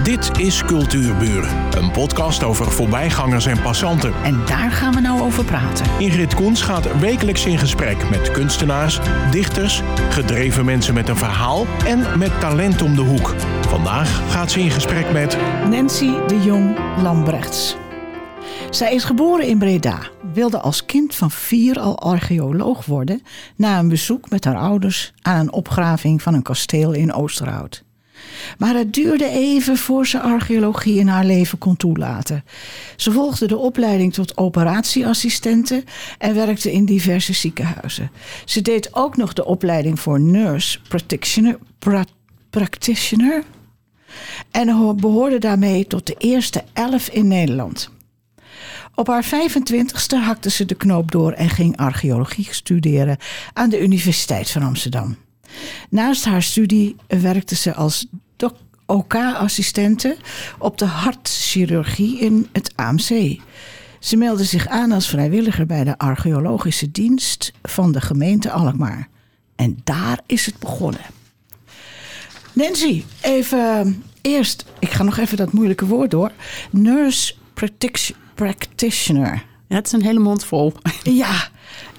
Dit is Cultuurburen, een podcast over voorbijgangers en passanten. En daar gaan we nou over praten. Ingrid Koens gaat wekelijks in gesprek met kunstenaars, dichters, gedreven mensen met een verhaal en met talent om de hoek. Vandaag gaat ze in gesprek met Nancy de Jong Lambrechts. Zij is geboren in Breda, wilde als kind van 4 al archeoloog worden na een bezoek met haar ouders aan een opgraving van een kasteel in Oosterhout. Maar het duurde even voor ze archeologie in haar leven kon toelaten. Ze volgde de opleiding tot operatieassistente en werkte in diverse ziekenhuizen. Ze deed ook nog de opleiding voor nurse practitioner en behoorde daarmee tot de eerste 11 in Nederland. Op haar 25ste hakte ze de knoop door en ging archeologie studeren aan de Universiteit van Amsterdam. Naast haar studie werkte ze als OK-assistente op de hartchirurgie in het AMC. Ze meldde zich aan als vrijwilliger bij de archeologische dienst van de gemeente Alkmaar. En daar is het begonnen. Nancy, even eerst, ik ga nog even dat moeilijke woord door. Nurse practitioner. Ja, het is een hele mond vol. Ja,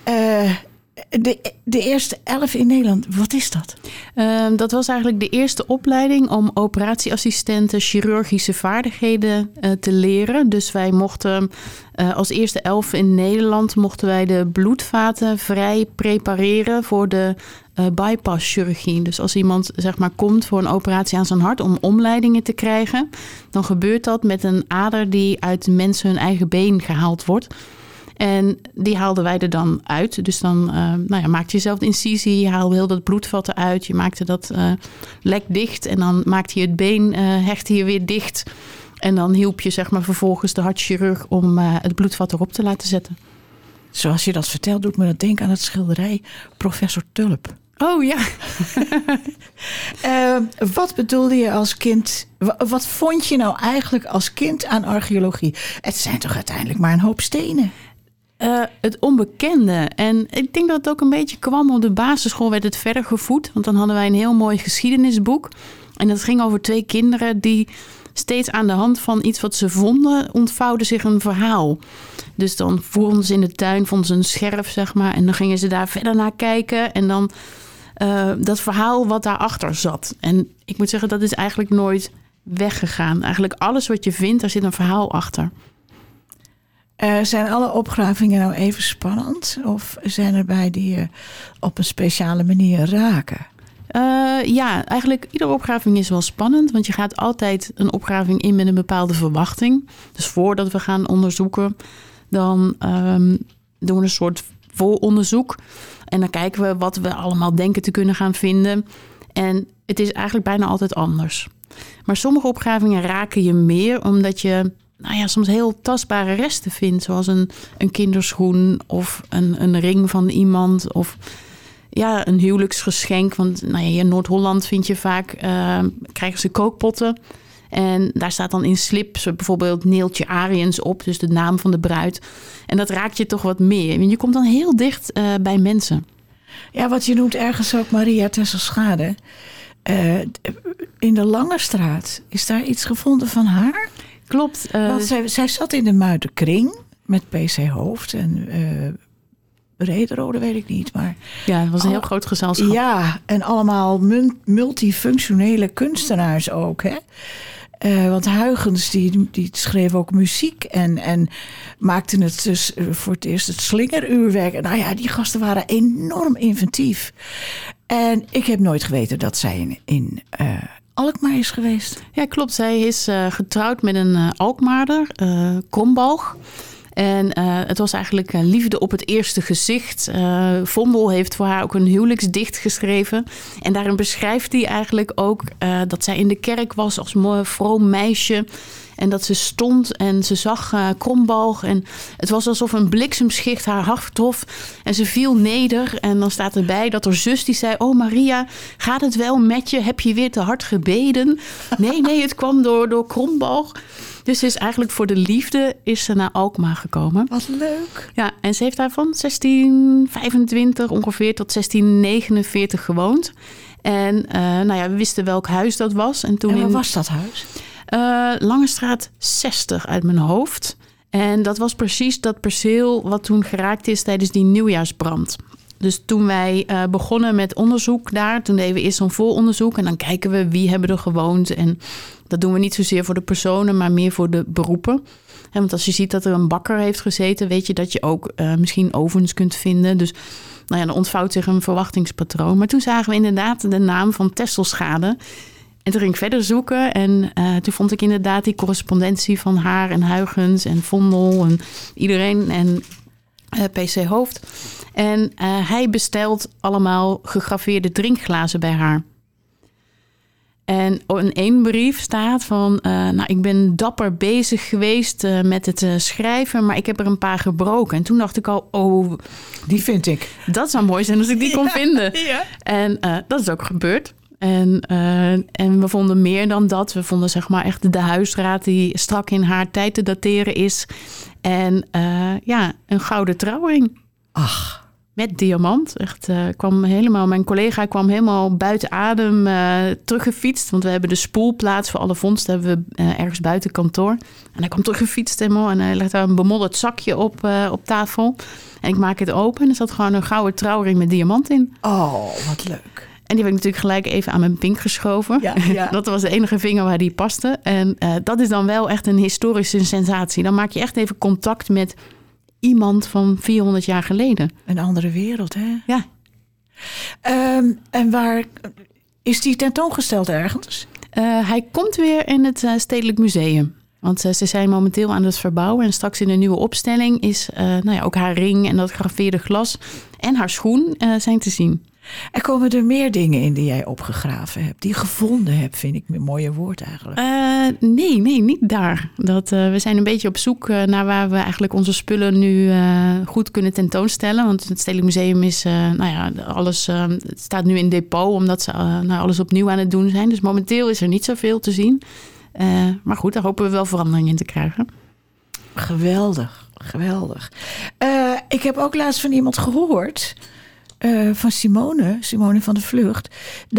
de eerste 11 in Nederland, wat is dat? Dat was eigenlijk de eerste opleiding om operatieassistenten chirurgische vaardigheden te leren. Dus wij mochten als eerste 11 in Nederland mochten wij de bloedvaten vrij prepareren voor de bypasschirurgie. Dus als iemand zeg maar komt voor een operatie aan zijn hart om omleidingen te krijgen, dan gebeurt dat met een ader die uit mensen hun eigen been gehaald wordt. En die haalden wij er dan uit. Dus dan maakte je zelf de incisie, je haalde heel dat bloedvat eruit, je maakte dat lek dicht en dan maakte je het been, hechtte je weer dicht. En dan hielp je zeg maar vervolgens de hartchirurg om het bloedvat erop te laten zetten. Zoals je dat vertelt, doet me dat denken aan het schilderij Professor Tulp. Oh ja. Wat bedoelde je als kind? Wat vond je nou eigenlijk als kind aan archeologie? Het zijn toch uiteindelijk maar een hoop stenen? Het onbekende. En ik denk dat het ook een beetje kwam op de basisschool, werd het verder gevoed. Want dan hadden wij een heel mooi geschiedenisboek. En dat ging over 2 kinderen die steeds aan de hand van iets wat ze vonden, ontvouwde zich een verhaal. Dus dan vonden ze in de tuin, vonden ze een scherf, zeg maar. En dan gingen ze daar verder naar kijken. En dan dat verhaal wat daarachter zat. En ik moet zeggen, dat is eigenlijk nooit weggegaan. Eigenlijk alles wat je vindt, daar zit een verhaal achter. Zijn alle opgravingen nou even spannend? Of zijn er bij die je op een speciale manier raken? Ja, eigenlijk iedere opgraving is wel spannend. Want je gaat altijd een opgraving in met een bepaalde verwachting. Dus voordat we gaan onderzoeken, dan doen we een soort vooronderzoek. En dan kijken we wat we allemaal denken te kunnen gaan vinden. En het is eigenlijk bijna altijd anders. Maar sommige opgravingen raken je meer omdat je soms heel tastbare resten vindt. Zoals een kinderschoen of een ring van iemand of een huwelijksgeschenk. Want in Noord-Holland vind je vaak, krijgen ze kookpotten. En daar staat dan in slip bijvoorbeeld Neeltje Ariens op. Dus de naam van de bruid. En dat raakt je toch wat meer. Je komt dan heel dicht bij mensen. Ja, wat je noemt ergens ook Maria Tesselschade. In de Langestraat, is daar iets gevonden van haar? Klopt. Want zij zat in de Muiderkring met PC Hoofd en Rederode, weet ik niet. Maar ja, het was een heel groot gezelschap. Ja, en allemaal multifunctionele kunstenaars ook. Hè? Want Huygens die schreef ook muziek en maakte het dus voor het eerst het slingeruurwerk. Nou ja, die gasten waren enorm inventief. En ik heb nooit geweten dat zij in Alkmaar is geweest. Ja, klopt. Zij is getrouwd met een Alkmaarder, Krombalg. En het was eigenlijk liefde op het eerste gezicht. Vondel heeft voor haar ook een huwelijksdicht geschreven. En daarin beschrijft hij eigenlijk ook dat zij in de kerk was als mooi vroom meisje. En dat ze stond en ze zag Krombalg. En het was alsof een bliksemschicht haar hart trof. En ze viel neder. En dan staat erbij dat haar zus die zei: "Oh Maria, gaat het wel met je? Heb je weer te hard gebeden?" Nee, het kwam door Krombalg. Dus is eigenlijk voor de liefde is ze naar Alkmaar gekomen. Wat leuk. Ja, en ze heeft daar van 1625 ongeveer tot 1649 gewoond. En we wisten welk huis dat was. En waar was dat huis? Langestraat 60 uit mijn hoofd. En dat was precies dat perceel wat toen geraakt is tijdens die nieuwjaarsbrand. Dus toen wij begonnen met onderzoek daar, toen deden we eerst zo'n vooronderzoek. En dan kijken we wie hebben er gewoond. En dat doen we niet zozeer voor de personen, maar meer voor de beroepen. En want als je ziet dat er een bakker heeft gezeten, weet je dat je ook misschien ovens kunt vinden. Dus dan ontvouwt zich een verwachtingspatroon. Maar toen zagen we inderdaad de naam van Tesselschade. En toen ging ik verder zoeken en toen vond ik inderdaad die correspondentie van haar en Huygens en Vondel en iedereen en PC Hoofd. En hij bestelt allemaal gegraveerde drinkglazen bij haar. En in één brief staat van, ik ben dapper bezig geweest met het schrijven, maar ik heb er een paar gebroken. En toen dacht ik al, die vind ik. Dat zou mooi zijn als ik die kon vinden. Ja. En dat is ook gebeurd. En we vonden meer dan dat. We vonden zeg maar echt de huisraad die strak in haar tijd te dateren is. En een gouden trouwring. Ach. Met diamant. Echt, mijn collega kwam helemaal buiten adem teruggefietst. Want we hebben de spoelplaats voor alle vondsten hebben we ergens buiten kantoor. En hij kwam teruggefietst helemaal. En hij legde daar een bemodderd zakje op tafel. En ik maak het open. En er zat gewoon een gouden trouwring met diamant in. Oh, wat leuk. En die heb ik natuurlijk gelijk even aan mijn pink geschoven. Ja. Dat was de enige vinger waar die paste. En dat is dan wel echt een historische sensatie. Dan maak je echt even contact met iemand van 400 jaar geleden. Een andere wereld, hè? Ja. En waar is die tentoongesteld ergens? Hij komt weer in het Stedelijk Museum. Want ze zijn momenteel aan het verbouwen. En straks in de nieuwe opstelling is ook haar ring en dat gegraveerde glas en haar schoen zijn te zien. Er komen er meer dingen in die jij opgegraven hebt, die je gevonden hebt, vind ik een mooie woord eigenlijk. Nee, niet daar. We zijn een beetje op zoek naar waar we eigenlijk onze spullen nu goed kunnen tentoonstellen. Want het Stedelijk Museum is, alles het staat nu in depot, omdat ze alles opnieuw aan het doen zijn. Dus momenteel is er niet zoveel te zien. Maar goed, daar hopen we wel verandering in te krijgen. Geweldig. Ik heb ook laatst van iemand gehoord, van Simone van de Vlucht,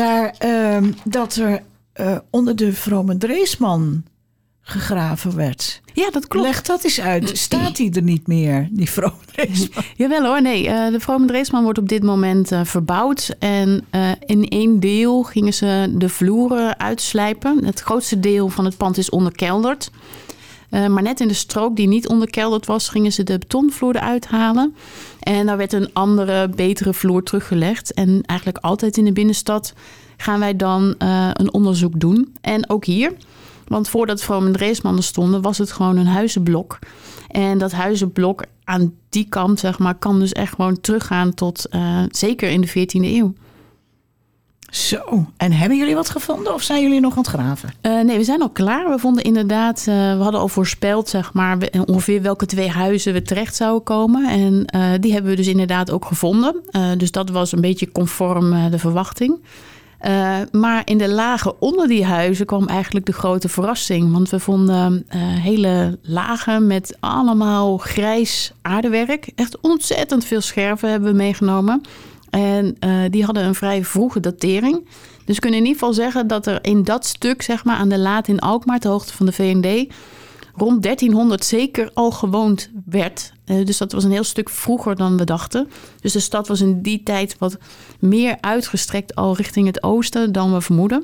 dat er onder de Vrome Dreesman gegraven werd. Ja, dat klopt. Leg dat eens uit. Staat die er niet meer, die Vrome Dreesman? Jawel hoor, nee. De Vrome Dreesman wordt op dit moment verbouwd. En in één deel gingen ze de vloeren uitslijpen. Het grootste deel van het pand is onderkelderd. Maar net in de strook die niet onderkelderd was, gingen ze de betonvloer eruit halen. En daar werd een andere, betere vloer teruggelegd. En eigenlijk altijd in de binnenstad gaan wij dan een onderzoek doen. En ook hier. Want voordat Vrome Dreesman er stonden, was het gewoon een huizenblok. En dat huizenblok aan die kant, zeg maar, kan dus echt gewoon teruggaan tot zeker in de 14e eeuw. Zo, en hebben jullie wat gevonden of zijn jullie nog aan het graven? Nee, we zijn al klaar. We vonden inderdaad, we hadden al voorspeld, zeg maar, ongeveer welke 2 huizen we terecht zouden komen. En die hebben we dus inderdaad ook gevonden. Dus dat was een beetje conform de verwachting. Maar in de lagen onder die huizen kwam eigenlijk de grote verrassing. Want we vonden hele lagen met allemaal grijs aardewerk. Echt ontzettend veel scherven hebben we meegenomen. En die hadden een vrij vroege datering. Dus we kunnen in ieder geval zeggen dat er in dat stuk, zeg maar, aan de Laat in Alkmaar, ter hoogte van de V&D, rond 1300 zeker al gewoond werd. Dus dat was een heel stuk vroeger dan we dachten. Dus de stad was in die tijd wat meer uitgestrekt al richting het oosten dan we vermoeden.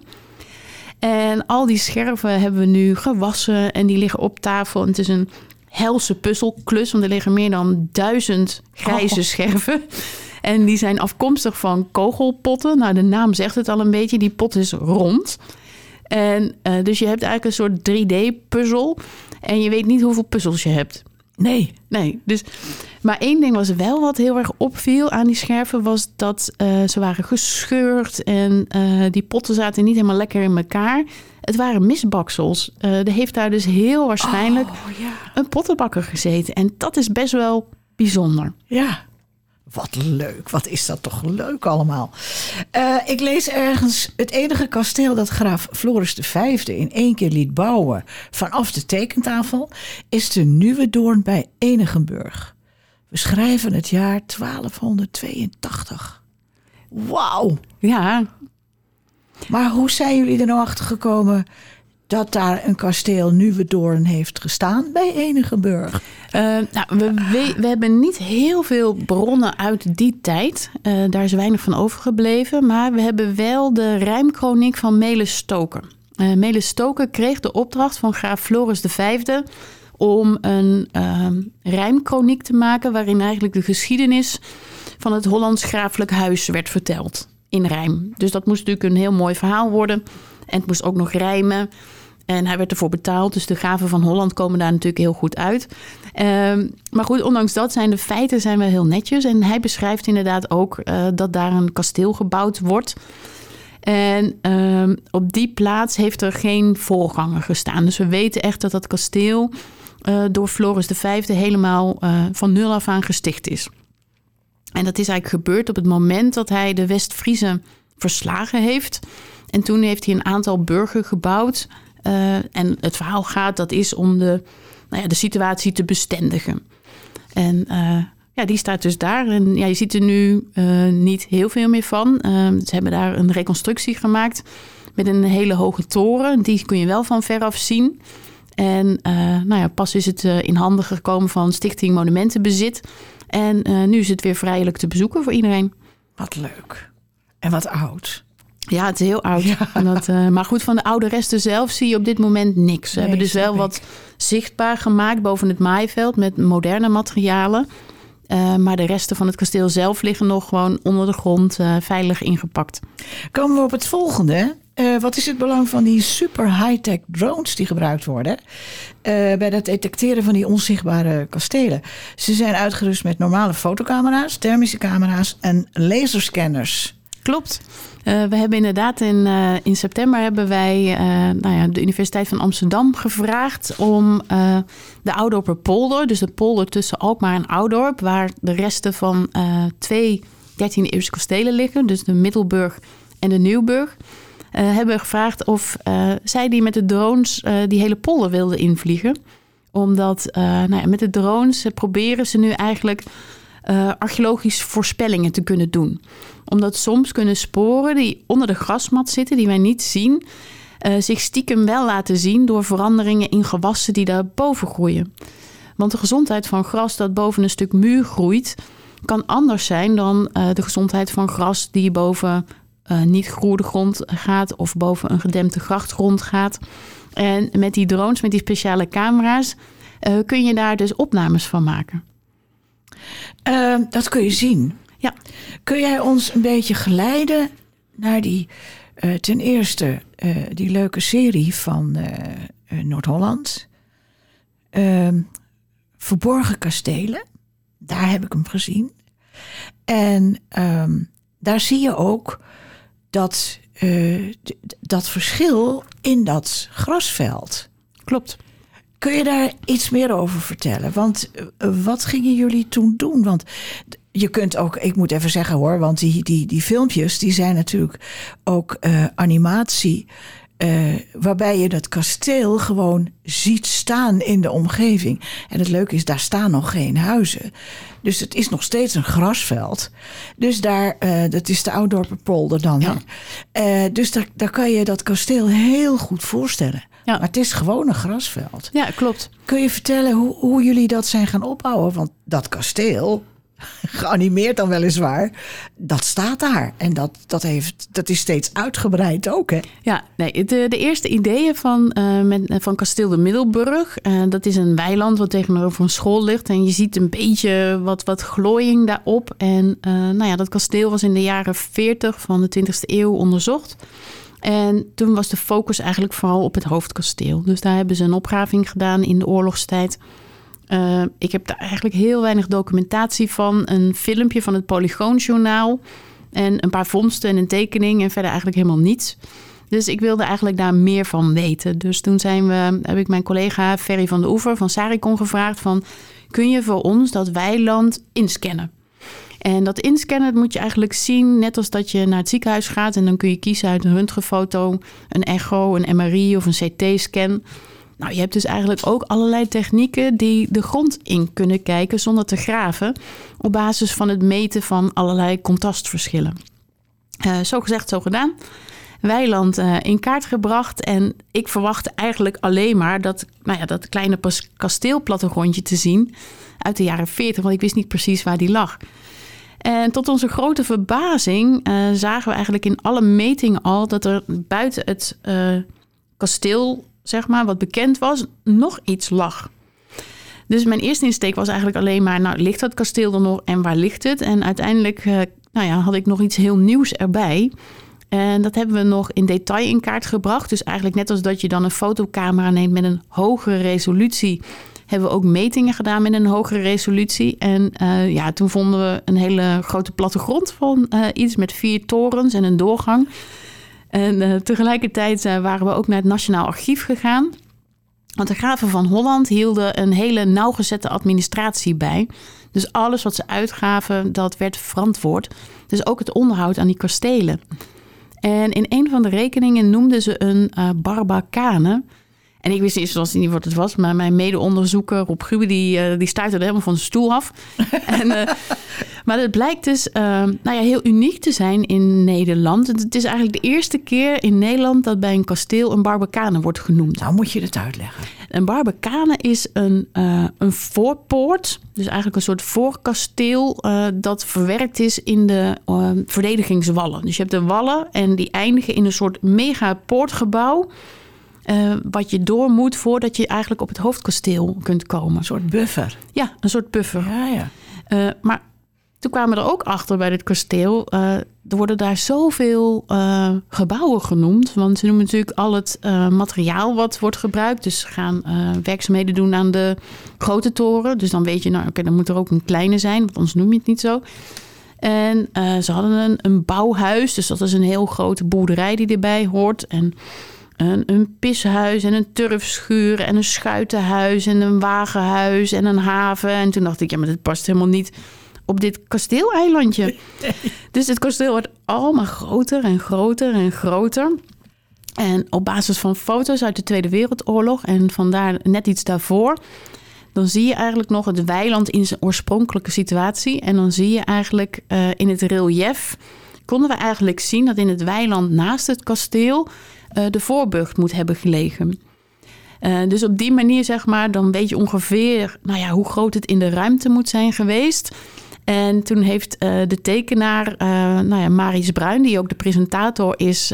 En al die scherven hebben we nu gewassen en die liggen op tafel. En het is een helse puzzelklus, want er liggen meer dan 1000 grijze scherven. En die zijn afkomstig van kogelpotten. Nou, de naam zegt het al een beetje. Die pot is rond. En dus je hebt eigenlijk een soort 3D-puzzel. En je weet niet hoeveel puzzels je hebt. Nee. Dus, maar één ding was wel wat heel erg opviel aan die scherven, was dat ze waren gescheurd. En die potten zaten niet helemaal lekker in elkaar. Het waren misbaksels. Er heeft daar dus heel waarschijnlijk een pottenbakker gezeten. En dat is best wel bijzonder. Ja. Wat leuk. Wat is dat toch leuk allemaal. Ik lees ergens het enige kasteel dat graaf Floris V in 1 keer liet bouwen vanaf de tekentafel is de Nieuwendoorn bij Enigenburg. We schrijven het jaar 1282. Wauw. Ja. Maar hoe zijn jullie er nou achter gekomen dat daar een kasteel Nieuwendoorn heeft gestaan bij Enigenburg? We hebben niet heel veel bronnen uit die tijd. Daar is weinig van overgebleven. Maar we hebben wel de rijmkroniek van Melis Stoker. Melis Stoker kreeg de opdracht van graaf Floris V om een rijmkroniek te maken waarin eigenlijk de geschiedenis van het Hollands graaflijk huis werd verteld in rijm. Dus dat moest natuurlijk een heel mooi verhaal worden. En het moest ook nog rijmen. En hij werd ervoor betaald. Dus de graven van Holland komen daar natuurlijk heel goed uit. Maar goed, ondanks dat zijn de feiten zijn wel heel netjes. En hij beschrijft inderdaad ook dat daar een kasteel gebouwd wordt. En op die plaats heeft er geen voorganger gestaan. Dus we weten echt dat dat kasteel door Floris V helemaal van nul af aan gesticht is. En dat is eigenlijk gebeurd op het moment dat hij de West-Friezen verslagen heeft. En toen heeft hij een aantal burgen gebouwd. En het verhaal gaat, dat is om de situatie te bestendigen. En die staat dus daar. En je ziet er nu niet heel veel meer van. Ze hebben daar een reconstructie gemaakt met een hele hoge toren. Die kun je wel van veraf zien. En pas is het in handen gekomen van Stichting Monumentenbezit. En nu is het weer vrijelijk te bezoeken voor iedereen. Wat leuk. En wat oud. Ja, het is heel oud. Ja. Maar goed, van de oude resten zelf zie je op dit moment niks. We hebben dus wel wat zichtbaar gemaakt boven het maaiveld met moderne materialen. Maar de resten van het kasteel zelf liggen nog gewoon onder de grond veilig ingepakt. Komen we op het volgende. Wat is het belang van die super high-tech drones die gebruikt worden bij het detecteren van die onzichtbare kastelen? Ze zijn uitgerust met normale fotocamera's, thermische camera's en laserscanners. Klopt. We hebben inderdaad in september hebben wij de Universiteit van Amsterdam gevraagd om de Oudorperpolder, dus de polder tussen Alkmaar en Oudorp, waar de resten van 2 13e-eeuwse kastelen liggen, dus de Middelburg en de Nieuwburg, hebben we gevraagd of zij die met de drones die hele polder wilden invliegen. Omdat met de drones proberen ze nu eigenlijk archeologische voorspellingen te kunnen doen. Omdat soms kunnen sporen die onder de grasmat zitten, die wij niet zien, zich stiekem wel laten zien door veranderingen in gewassen die daarboven groeien. Want de gezondheid van gras dat boven een stuk muur groeit, kan anders zijn dan de gezondheid van gras die boven niet gegroeide grond gaat of boven een gedempte grachtgrond gaat. En met die drones, met die speciale camera's, kun je daar dus opnames van maken. Dat kun je zien. Ja. Kun jij ons een beetje geleiden naar die, ten eerste die leuke serie van Noord-Holland. Verborgen kastelen. Daar heb ik hem gezien. En daar zie je ook dat verschil in dat grasveld. Klopt. Kun je daar iets meer over vertellen? Want wat gingen jullie toen doen? Want je kunt ook, ik moet even zeggen hoor, want die filmpjes die zijn natuurlijk ook animatie. Waarbij je dat kasteel gewoon ziet staan in de omgeving. En het leuke is, daar staan nog geen huizen. Dus het is nog steeds een grasveld. Dus daar, dat is de Oudorperpolder dan. Ja. Dus daar kan je dat kasteel heel goed voorstellen. Ja. Maar het is gewoon een grasveld. Ja, klopt. Kun je vertellen hoe jullie dat zijn gaan opbouwen? Want dat kasteel, geanimeerd dan weliswaar, dat staat daar. En dat is steeds uitgebreid ook, hè? Ja, nee, de eerste ideeën van kasteel de Middelburg, dat is een weiland wat tegenover een school ligt. En je ziet een beetje wat glooiing daarop. En dat kasteel was in de jaren 40 van de 20e eeuw onderzocht. En toen was de focus eigenlijk vooral op het hoofdkasteel. Dus daar hebben ze een opgraving gedaan in de oorlogstijd. Ik heb daar eigenlijk heel weinig documentatie van. Een filmpje van het Polygoonjournaal. En een paar vondsten en een tekening. En verder eigenlijk helemaal niets. Dus ik wilde eigenlijk daar meer van weten. Dus toen heb ik mijn collega Ferry van de Oever van Saricon gevraagd van, kun je voor ons dat weiland inscannen? En dat inscannen moet je eigenlijk zien net als dat je naar het ziekenhuis gaat. En dan kun je kiezen uit een röntgenfoto, een echo, een MRI of een CT-scan. Nou, je hebt dus eigenlijk ook allerlei technieken die de grond in kunnen kijken zonder te graven. Op basis van het meten van allerlei contrastverschillen. Zo gezegd, zo gedaan. weiland in kaart gebracht. En ik verwachtte eigenlijk alleen maar dat kleine kasteelplattegrondje te zien uit de jaren 40. Want ik wist niet precies waar die lag. En tot onze grote verbazing zagen we eigenlijk in alle metingen al dat er buiten het kasteel, zeg maar, wat bekend was, nog iets lag. Dus mijn eerste insteek was eigenlijk alleen maar, ligt dat kasteel er nog en waar ligt het? En uiteindelijk had ik nog iets heel nieuws erbij. En dat hebben we nog in detail in kaart gebracht. Dus eigenlijk net als dat je dan een fotocamera neemt met een hogere resolutie, hebben we ook metingen gedaan met een hogere resolutie. En toen vonden we een hele grote plattegrond van iets met 4 torens en een doorgang. En tegelijkertijd waren we ook naar het Nationaal Archief gegaan. Want de graven van Holland hielden een hele nauwgezette administratie bij. Dus alles wat ze uitgaven, dat werd verantwoord. Dus ook het onderhoud aan die kastelen. En in een van de rekeningen noemden ze een barbacane. En ik wist eerst niet wat het was, maar mijn mede-onderzoeker Rob Gube, die stuitte er helemaal van zijn stoel af. Maar het blijkt dus heel uniek te zijn in Nederland. Het is eigenlijk de eerste keer in Nederland dat bij een kasteel een barbacane wordt genoemd. Nou moet je het uitleggen. Een barbacane is een voorpoort, dus eigenlijk een soort voorkasteel dat verwerkt is in de verdedigingswallen. Dus je hebt de wallen en die eindigen in een soort mega poortgebouw. Wat je door moet voordat je eigenlijk op het hoofdkasteel kunt komen. Een soort buffer. Ja, een soort buffer. Ja. Maar toen kwamen we er ook achter bij dit kasteel. Er worden daar zoveel gebouwen genoemd. Want ze noemen natuurlijk al het materiaal wat wordt gebruikt. Dus ze gaan werkzaamheden doen aan de grote toren. Dus dan weet je, dan moet er ook een kleine zijn. Want anders noem je het niet zo. En ze hadden een bouwhuis. Dus dat is een heel grote boerderij die erbij hoort. En een pishuis en een turfschuur en een schuitenhuis en een wagenhuis en een haven. En toen dacht ik, maar dit past helemaal niet op dit kasteeleilandje. Nee. Dus het kasteel wordt allemaal groter en groter en groter. En op basis van foto's uit de Tweede Wereldoorlog en vandaar net iets daarvoor, dan zie je eigenlijk nog het weiland in zijn oorspronkelijke situatie. En dan zie je eigenlijk in het relief, konden we eigenlijk zien dat in het weiland naast het kasteel de voorburcht moet hebben gelegen. Dus op die manier, zeg maar, dan weet je ongeveer hoe groot het in de ruimte moet zijn geweest. En toen heeft de tekenaar, Maries Bruin, die ook de presentator is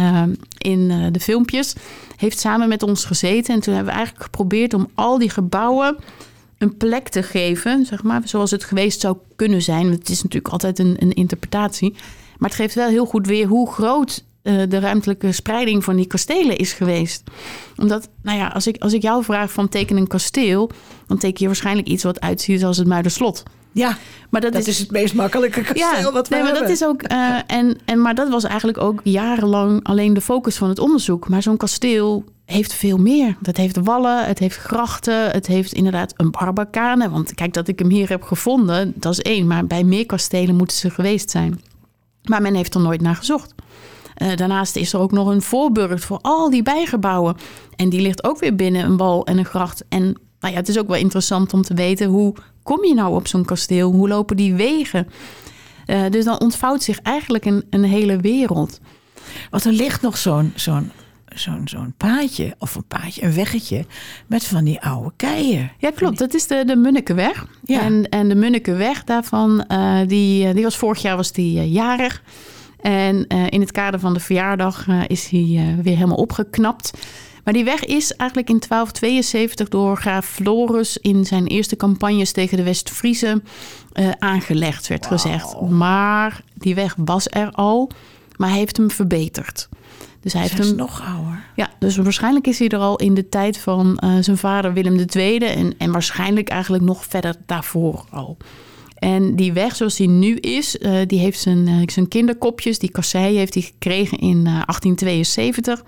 in de filmpjes, heeft samen met ons gezeten. En toen hebben we eigenlijk geprobeerd om al die gebouwen een plek te geven, zeg maar, zoals het geweest zou kunnen zijn. Het is natuurlijk altijd een interpretatie. Maar het geeft wel heel goed weer hoe groot de ruimtelijke spreiding van die kastelen is geweest. Omdat, als ik jou vraag van teken een kasteel, dan teken je waarschijnlijk iets wat uitziet als het Muiderslot. Ja, maar dat is het meest makkelijke kasteel wat we hebben. Maar dat is ook, maar dat was eigenlijk ook jarenlang alleen de focus van het onderzoek. Maar zo'n kasteel heeft veel meer. Dat heeft wallen, het heeft grachten, het heeft inderdaad een barbacane. Want kijk, dat ik hem hier heb gevonden, dat is 1. Maar bij meer kastelen moeten ze geweest zijn. Maar men heeft er nooit naar gezocht. Daarnaast is er ook nog een voorburcht voor al die bijgebouwen. En die ligt ook weer binnen een wal en een gracht. En het is ook wel interessant om te weten, hoe kom je nou op zo'n kasteel? Hoe lopen die wegen? Dus dan ontvouwt zich eigenlijk een hele wereld. Want er ligt nog zo'n paadje, een weggetje met van die oude keien. Ja, klopt. Dat is de Munnikenweg. Ja. En de Munnikenweg daarvan, die was vorig jaar was die jarig. En in het kader van de verjaardag is hij weer helemaal opgeknapt. Maar die weg is eigenlijk in 1272 door graaf Floris in zijn eerste campagnes tegen de West-Friezen aangelegd, werd gezegd. Maar die weg was er al, maar hij heeft hem verbeterd. Dus hij heeft hem nog ouder. Ja, dus waarschijnlijk is hij er al in de tijd van zijn vader Willem II en waarschijnlijk eigenlijk nog verder daarvoor al. En die weg zoals die nu is, die heeft zijn kinderkopjes, die kassei heeft hij gekregen in 1872.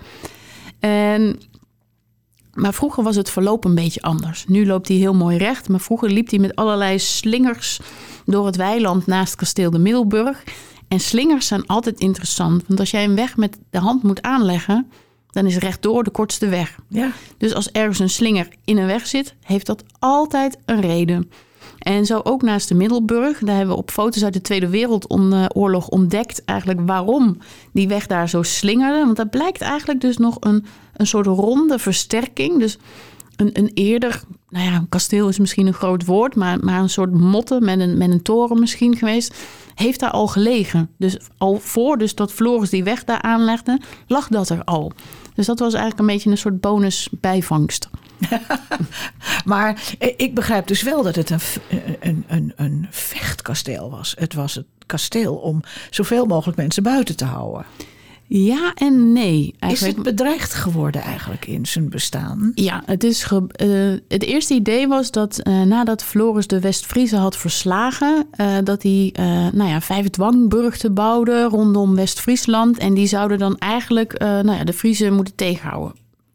Maar vroeger was het verloop een beetje anders. Nu loopt hij heel mooi recht, maar vroeger liep hij met allerlei slingers door het weiland naast kasteel de Middelburg. En slingers zijn altijd interessant, want als jij een weg met de hand moet aanleggen, dan is rechtdoor de kortste weg. Ja. Dus als ergens een slinger in een weg zit, heeft dat altijd een reden. En zo ook naast de Middelburg. Daar hebben we op foto's uit de Tweede Wereldoorlog ontdekt eigenlijk waarom die weg daar zo slingerde. Want dat blijkt eigenlijk dus nog een soort ronde versterking. Dus een eerder, een kasteel is misschien een groot woord, maar een soort motte met een toren misschien geweest, heeft daar al gelegen. Dus al voor dus dat Floris die weg daar aanlegde, lag dat er al. Dus dat was eigenlijk een beetje een soort bonus bijvangst. Maar ik begrijp dus wel dat het een vechtkasteel was. Het was het kasteel om zoveel mogelijk mensen buiten te houden. Ja en nee. Eigenlijk. Is het bedreigd geworden eigenlijk in zijn bestaan? Ja, het eerste idee was dat nadat Floris de West-Friezen had verslagen, dat hij 5 dwangburchten bouwde rondom West-Friesland. En die zouden dan eigenlijk de Friezen moeten tegenhouden.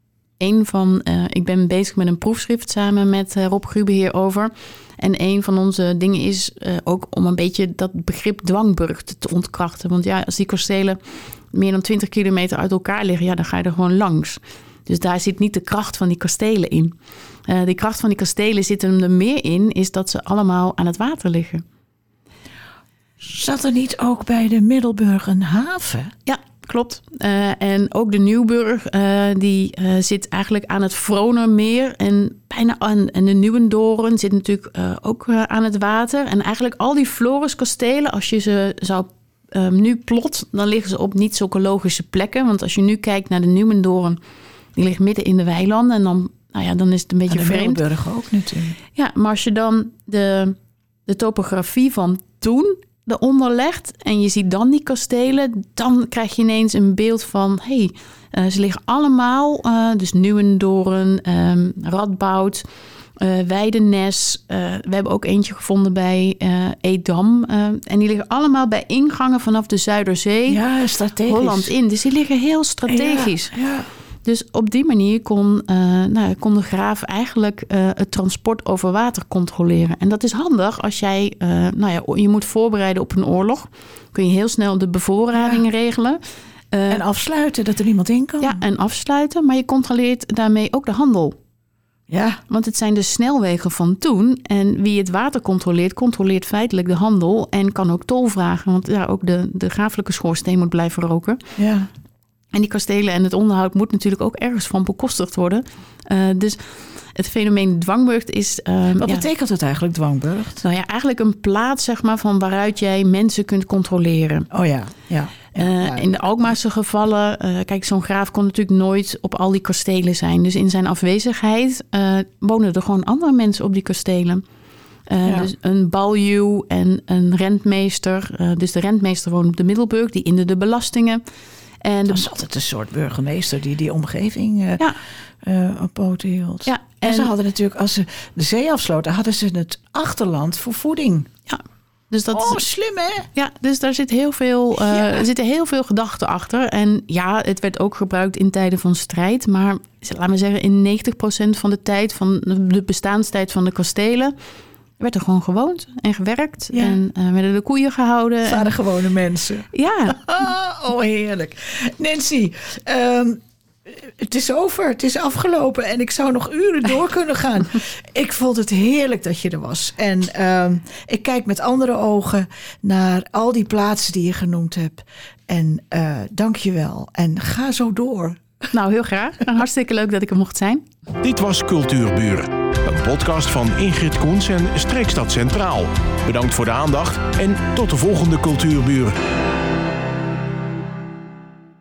Ik ben bezig met een proefschrift samen met Rob Grube hierover. En een van onze dingen is ook om een beetje dat begrip dwangburcht te ontkrachten. Want ja, als die kastelen meer dan 20 kilometer uit elkaar liggen, dan ga je er gewoon langs. Dus daar zit niet de kracht van die kastelen in. De kracht van die kastelen zit er meer in, is dat ze allemaal aan het water liggen. Zat er niet ook bij de Middelburg een haven? Ja, klopt. En ook de Nieuwburg, die zit eigenlijk aan het Vronermeer en bijna en de Nieuwendoren zit natuurlijk ook aan het water. En eigenlijk al die Floris-kastelen, als je ze zou nu plot, dan liggen ze op niet zulke logische plekken. Want als je nu kijkt naar de Nieuwendoren, die ligt midden in de weilanden en dan is het een beetje vreemd. De Middelburg ook natuurlijk. Ja, maar als je dan de topografie van toen eronder legt en je ziet dan die kastelen, dan krijg je ineens een beeld van, ze liggen allemaal, dus Nieuwendoren, Radboud, Weidenes. We hebben ook eentje gevonden bij Edam. En die liggen allemaal bij ingangen vanaf de Zuiderzee. Ja, strategisch. Holland in. Dus die liggen heel strategisch. Ja. Dus op die manier kon de graaf eigenlijk het transport over water controleren. En dat is handig als jij je moet voorbereiden op een oorlog. Kun je heel snel de bevoorrading regelen. En afsluiten, dat er niemand in kan. Ja, en afsluiten. Maar je controleert daarmee ook de handel. Ja. Want het zijn de snelwegen van toen. En wie het water controleert feitelijk de handel. En kan ook tol vragen. Want ook de grafelijke schoorsteen moet blijven roken. Ja. En die kastelen en het onderhoud moet natuurlijk ook ergens van bekostigd worden. Dus het fenomeen dwangburcht is... Wat betekent het eigenlijk, dwangburcht? Nou ja, eigenlijk een plaats zeg maar, van waaruit jij mensen kunt controleren. Oh ja, ja. In de Alkmaarse gevallen... kijk, zo'n graaf kon natuurlijk nooit op al die kastelen zijn. Dus in zijn afwezigheid wonen er gewoon andere mensen op die kastelen. Dus een baljuw en een rentmeester. Dus de rentmeester woont op de Middelburg. Die inde de belastingen. En dat is altijd een soort burgemeester die omgeving op poten hield. Ja, en ze hadden natuurlijk, als ze de zee afsloten, hadden ze het achterland voor voeding. Ja, dus dat slim hè? Ja, dus daar zit er zitten heel veel gedachten achter. En ja, het werd ook gebruikt in tijden van strijd. Maar laten we zeggen, in 90% van de tijd, van de bestaanstijd van de kastelen, werd er gewoon gewoond en gewerkt. Ja. En werden de koeien gehouden. Het waren gewone mensen. Ja. Oh, heerlijk. Nancy, het is over. Het is afgelopen. En ik zou nog uren door kunnen gaan. Ik vond het heerlijk dat je er was. En ik kijk met andere ogen naar al die plaatsen die je genoemd hebt. En dank je wel. En ga zo door. Nou, heel graag. Hartstikke leuk dat ik er mocht zijn. Dit was Cultuurbuur. Een podcast van Ingrid Koens en Streekstad Centraal. Bedankt voor de aandacht en tot de volgende Cultuurbuur.